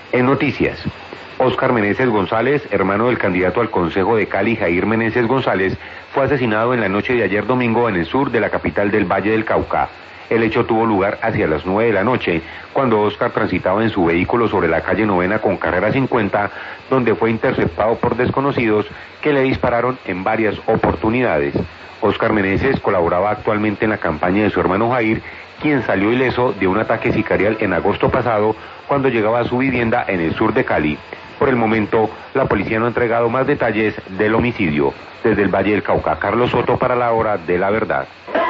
En noticias, Óscar Meneses González, hermano del candidato al Consejo de Cali, Jair Meneses González, fue asesinado en la noche de ayer domingo en el sur de la capital del Valle del Cauca. El hecho tuvo lugar hacia las 9 de la noche, cuando Óscar transitaba en su vehículo sobre la calle Novena con carrera 50, donde fue interceptado por desconocidos que le dispararon en varias oportunidades. Óscar Meneses colaboraba actualmente en la campaña de su hermano Jair, quien salió ileso de un ataque sicarial en agosto pasado cuando llegaba a su vivienda en el sur de Cali. Por el momento, la policía no ha entregado más detalles del homicidio. Desde el Valle del Cauca, Carlos Soto para la Hora de la Verdad.